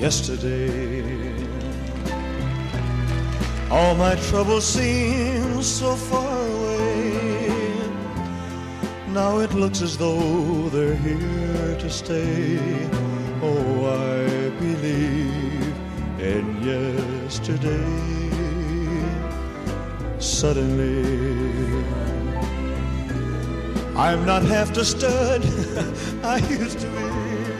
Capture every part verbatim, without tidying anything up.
yesterday. All my troubles seem so far away. Now it looks as though they're here to stay. Oh, I believe in yesterday. Suddenly, I'm not half the stud I used to be.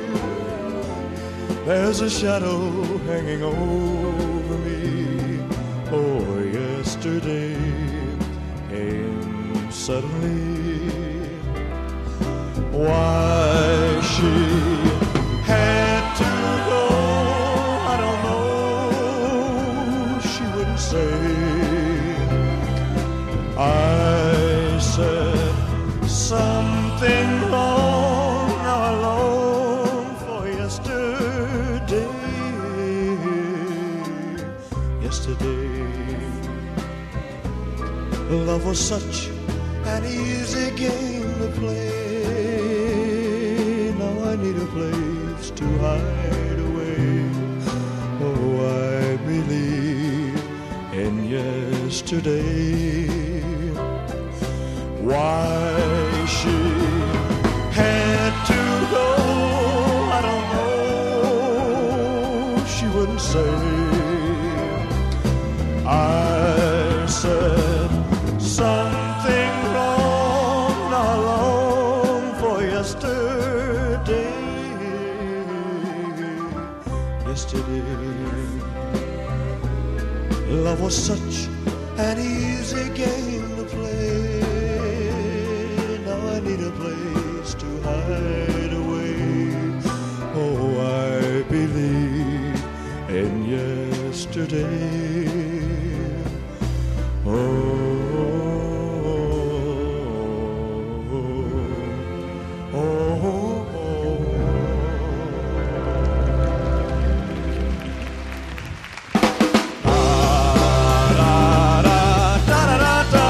There's a shadow hanging over me. Oh, yesterday came suddenly. Why she had to go, I don't know. She wouldn't say. I said something wrong. Now I long for yesterday. Yesterday, love was such an easy game to play. Now I need a place to hide away. Oh, I believe in yesterday. Why she had to go, I don't know. She wouldn't say. I said something wrong. Now I long for yesterday. Yesterday, love was such an easy game to play. I need a place to hide away. Oh, I believe in yesterday. Oh, oh, oh, oh. Da, da, da, da, da, da.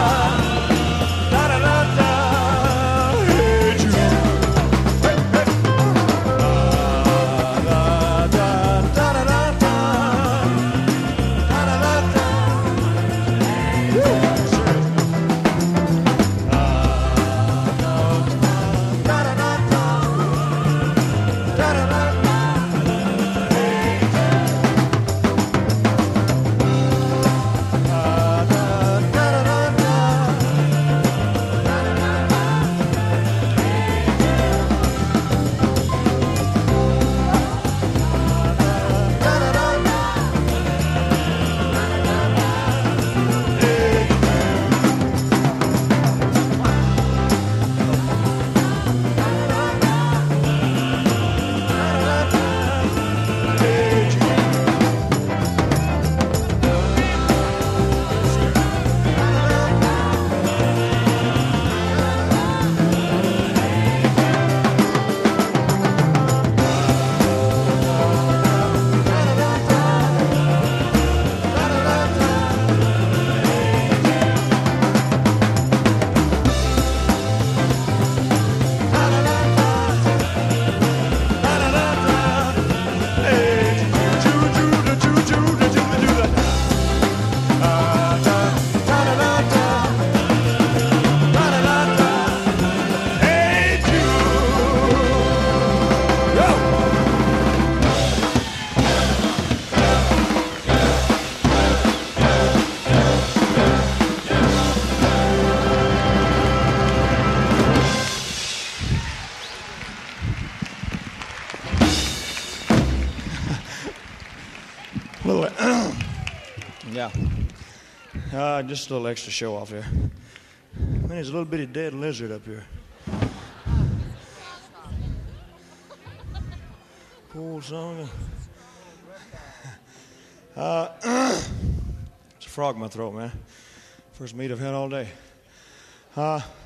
Yeah. Uh, just a little extra show off here. Man, there's a little bitty dead lizard up here. Cool song. Uh, it's a frog in my throat, man. First meat I've had all day. Uh,